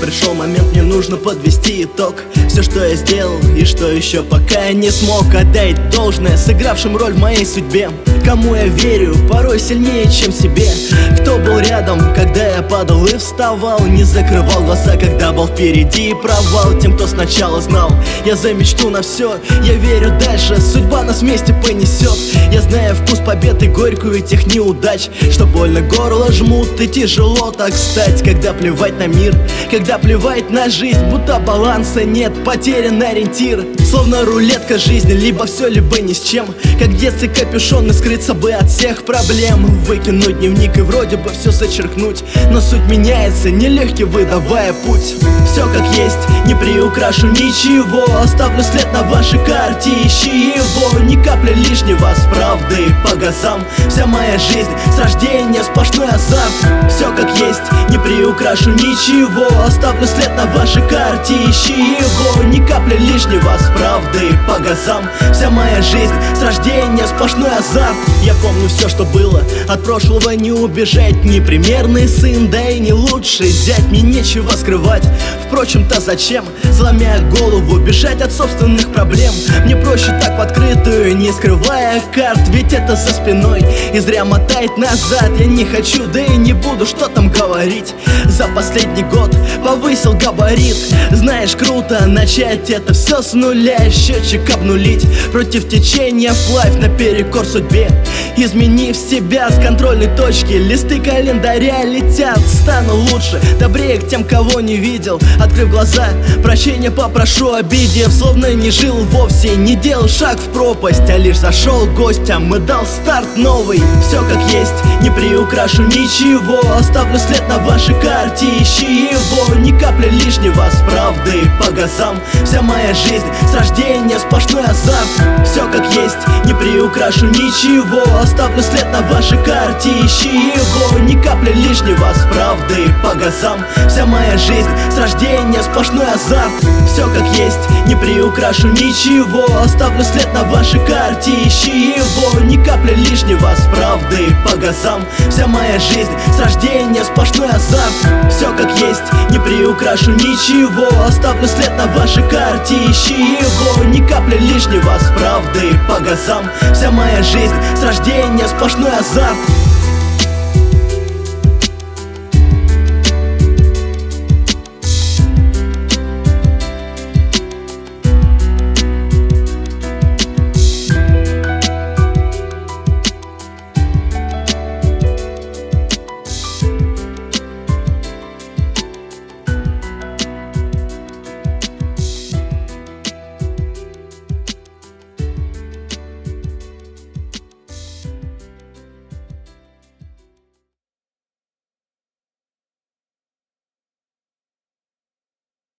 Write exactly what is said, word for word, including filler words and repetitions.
пришел момент, мне нужно подвести итог. Все, что я сделал и что еще пока я не смог отдать должное сыгравшим роль в моей судьбе. Кому я верю, порой сильнее, чем себе. Кто был рядом, когда я падал и вставал, не закрывал глаза, когда был впереди и провал. Тем, кто сначала знал, я за мечту на все. Я верю дальше, судьба нас вместе понесет. Я знаю вкус побед и горькую этих неудач, что больно горло жмут и тяжело так стать. Когда плевать на мир, когда плевать на жизнь, будто баланса нет, потерян ориентир. Словно рулетка жизни, либо все, либо ни с чем. Как детский капюшон и скрыться бы от всех проблем. Выкинуть дневник и вроде бы все зачеркнуть, но суть меняется, нелегкий выдавая путь. Все как есть, не приукрашу ничего, оставлю след на вашей карте, ищи его. Ни капли лишнего с правдой по газам. Вся моя жизнь с рождения сплошной азарт. Все как есть, не приукрашу ничего, оставлю след на вашей карте, ищи его. Ни капли лишнего с правдой по газам. Вся моя жизнь с рождения сплошной азарт. Я помню все, что было, от прошлого не убежать. Непримерный сын, да и не лучший зять. Мне нечего скрывать, впрочем-то зачем, сломя голову, бежать от собственных проблем. Мне проще так в открытую, не скрывая карт, ведь это за спиной и зря мотает назад. Я не хочу, да и не буду, что там говорить. За последний год повысил габарит. Знаешь, круто начать это все с нуля, счетчик обнулить против течения вплавь наперекор судьбе. Изменив себя с контрольной точки, листы календаря летят. Стану лучше, добрее к тем, кого не видел. Открыв глаза, прощения попрошу, обидев. Словно не жил вовсе, не делал шаг в пропасть, а лишь зашел гостям и дал старт новый. Все как есть, не приукрашу ничего, оставлю след на вашей карте, ищи его. Ни капли лишнего с правдой по газам. Вся моя жизнь с рождения сплошной азарт. Все как есть, не приукрашу ничего, оставлю след на вашей карте, ищи его. Ни капли лишнего с правдой по газам. Вся моя жизнь с рождения сплошной азарт. Все как есть, не приукрашу ничего, оставлю след на вашей карте, ищи его. Ни капли лишнего с правдой по газам. Вся моя жизнь с рождения сплошной азарт. Все как есть, не приукрашу ничего, оставлю след на вашей карте, ищи его. Ни капли лишнего с правдой по газам. Вся моя жизнь с рождения сплошной азарт.